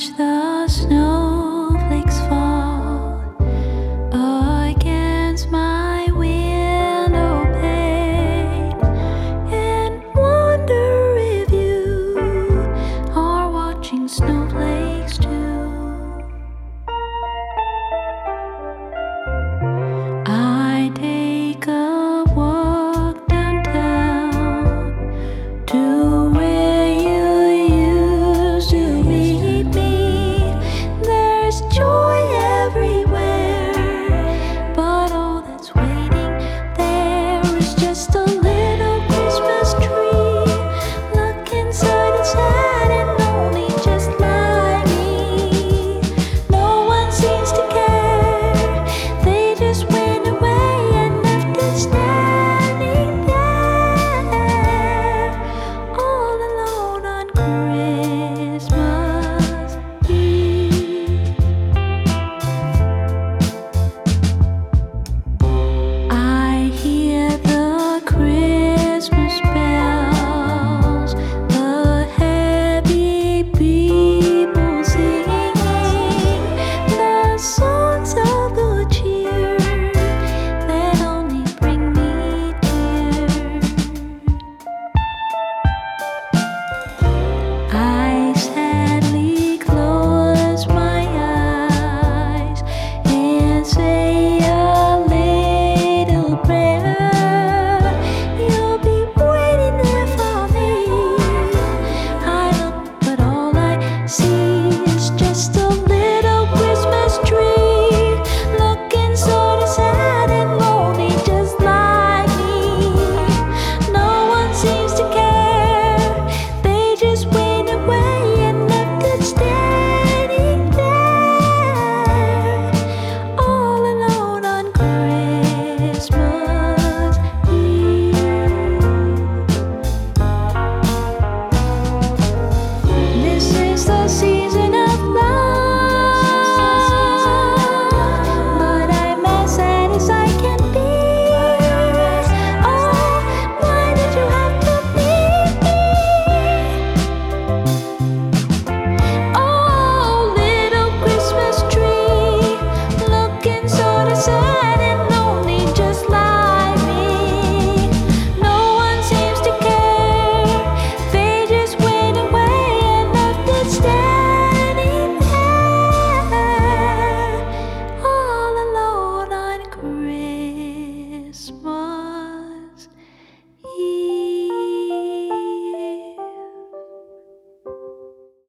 watch the snowflakes fall against my window pane and wonder if you are watching snowflakes too. I take a walk downtown to where you used to meet me. There's joy everywhere, but all that's waiting there is just a